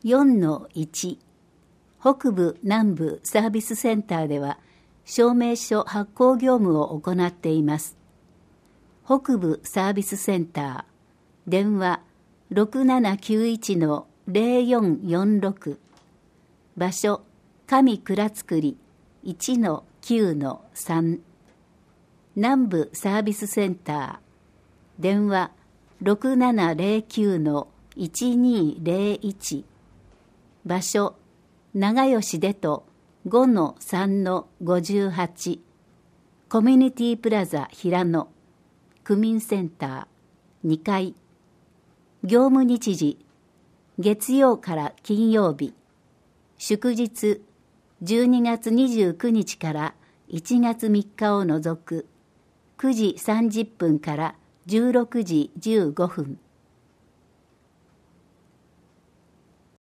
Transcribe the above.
4-1 北部南部サービスセンターでは証明書発行業務を行っています。北部サービスセンター電話 6791-0446 場所上倉造 1-9-3 南部サービスセンター電話 6709-1201 場所長吉でと 5-3-58 コミュニティプラザ平野区民センター2階業務日時月曜から金曜日祝日12月29日から1月3日を除く9時30分から16時15分